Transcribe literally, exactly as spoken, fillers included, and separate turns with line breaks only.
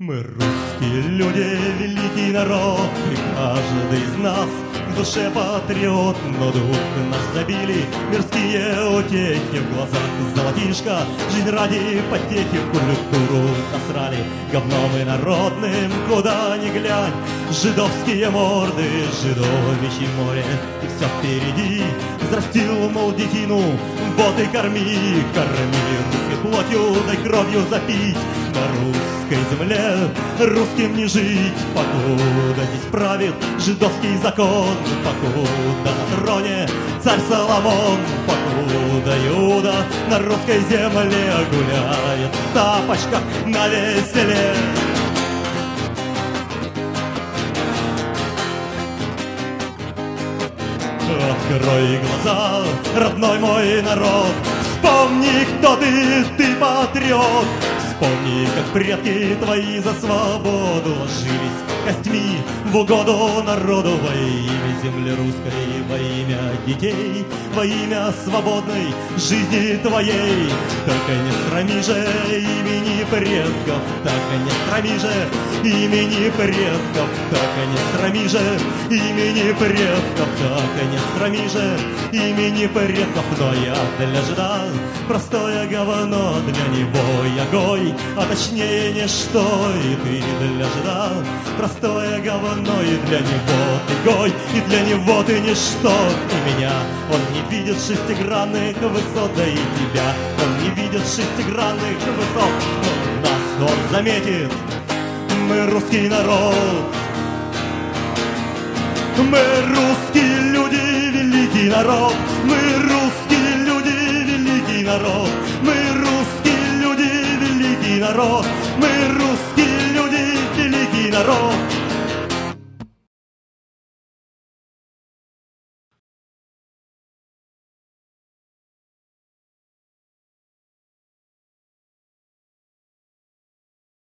Мы русские люди, великий народ, и каждый из нас в душе патриот, но дух наш забили мирские утехи, в глазах золотишко, жизнь ради потехи, культуру насрали говном и народным, куда ни глянь, жидовские морды, жидовичье море, и все впереди, взрастил, мол, детину, вот и корми, корми русской плотью, дай кровью запить, на русской земле русским не жить, покуда здесь правит жидовский закон, покуда на троне царь Соломон, покуда Иуда на русской земле гуляет в тапочках на веселе. Открой глаза, родной мой народ, вспомни, кто ты, ты патриот. Вспомни, как предки твои за свободу ложились костьми в угоду народу во имя земли русской, во имя детей, во имя свободной жизни твоей. Только не срами же имени предков, так не срами же имени предков, так не срами же имени предков, так не срами же имени предков. Но я для жида простое говно, для него я гой, а точнее ничто, и ты для жида простое говно, и для него ты гой, и для него ты ничто. И меня он не видит шестигранных высот, да и тебя он не видит шестигранных высот, но нас он заметит. Мы русский народ, мы русские люди, великий народ, мы русские люди, великий народ, мы русские люди, великий народ, мы русские